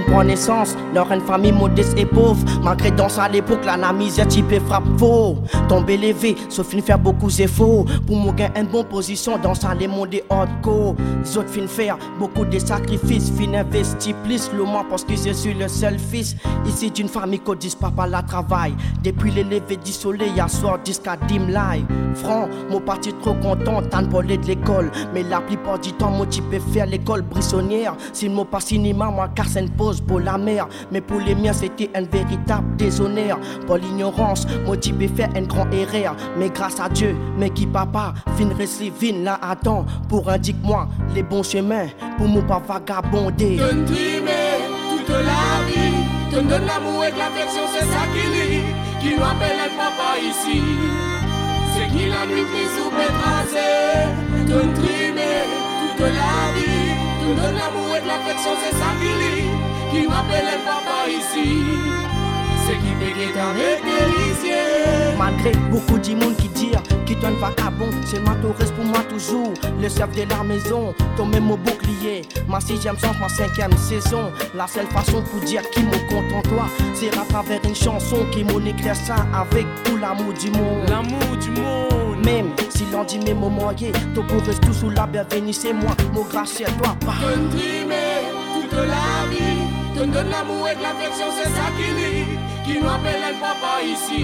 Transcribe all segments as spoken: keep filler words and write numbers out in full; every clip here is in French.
prend naissance dans une famille modeste et pauvre. Malgré dans à l'époque, la misère type frappe faux. Tomber levé, sauf fin faire beaucoup d'efforts pour me gagner une bonne position dans ça les mondes hardcore. Les autres fin faire beaucoup de sacrifices, fin investir plus le moins parce que je suis le seul fils. Ici d'une famille qui dit papa la travail. Depuis les levées du soleil à soir jusqu'à dim live. Franc, mon parti trop content, tant de parler de l'école. Mais la plupart du temps, moi tu peux faire l'école brissonnière. Si mon pas cinéma, moi car c'est une pause pour la mer. Mais pour les miens, c'était un véritable déshonneur. Pour l'ignorance, moi tu peux faire un grand erreur. Mais grâce à Dieu, mais qui papa, fin rester vine là attends. Pour indique-moi les bons chemins, pour moi pas vagabonder. Donne trimer toute la vie, donne de l'amour et de l'affection, c'est ça qui lit. Qui nous appelle un papa ici. C'est qui la nuit qui sous pétrasé. Donne trimer toute la vie, donne de l'amour et de l'affection, c'est ça qui lit. Qui nous appelle un papa ici. C'est qui péguet avec délicieux. Malgré beaucoup de monde qui dit qui donne vagabond, c'est ma reste pour moi toujours. Le chef de la maison, ton même au bouclier. Ma sixième chance, ma cinquième saison. La seule façon pour dire qui me compte en toi, c'est à travers une chanson qui m'en écrit ça avec tout l'amour du monde. L'amour du monde. Même si l'on dit mes mots moyens, ton pour reste tout sous la bienvenue, c'est moi, mon grâce à toi. Donne trimer toute la vie, donne de l'amour et de l'affection, c'est ça qui lit. Qui nous appelle un papa ici.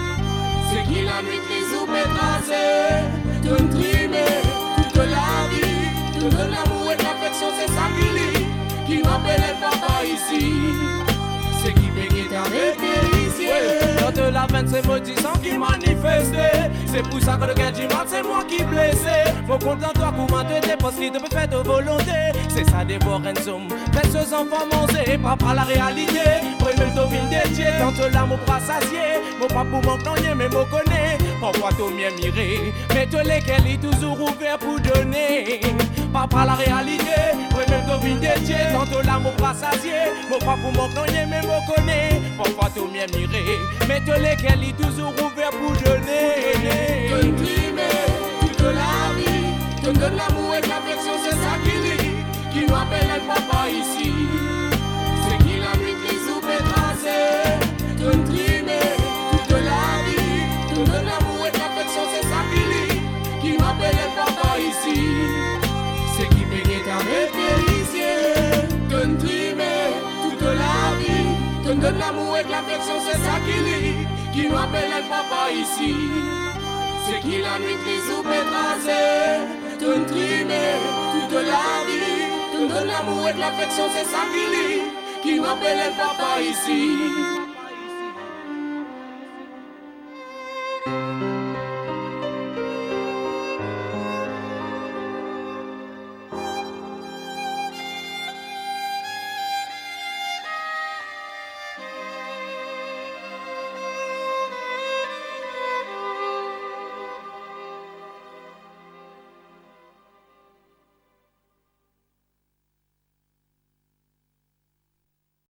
C'est qui la nuit qui sous pétrasé. Donne trimer toute la vie, donne de l'amour et de l'affection, c'est ça qui lit. Qui nous appelle un papa ici. C'est qui péguet avec délicieux. Quand de la veine c'est maudissant qui manifestait. C'est pour ça que le gain du mal c'est moi qui blessé. Faut content toi pour m'entêter parce qu'il te peut faire de volonté. C'est ça dévore un zoom. Faites ce enfants manger, pas par la réalité. Premier domine dédié, tant de l'amour bras sasié. Mon pas pour m'entendre mais me connaît. Pourquoi tout mieux miré. Mais tous lesquels est toujours ouvert pour donner. Pas par la réalité. Premier domine dédié, tant de l'amour bras sasié. Mon pas pour m'entendre mais me connaît. Pourquoi tout mieux miré. Mais tous lesquels est toujours ouvert pour donner. Donne trimer toute la vie, donne de l'amour et de l'affection, c'est ça qui lit. Qui nous appelle un papa ici. C'est qui la nuit qui sous pétrasé. Donne trimer toute la vie, donne de l'amour et de l'affection, c'est ça qui lit. Qui nous appelle un papa ici. C'est qui péguet avec délicieux. Donne trimer toute la vie, donne de l'amour et de l'affection, c'est ça qui lit. Qui nous appelle un papa ici. C'est qui la nuit qui sous pétrasé. Donne trimer toute la vie, donne de l'amour et de l'affection, c'est ça qui lit. Qui nous appelle un papa ici.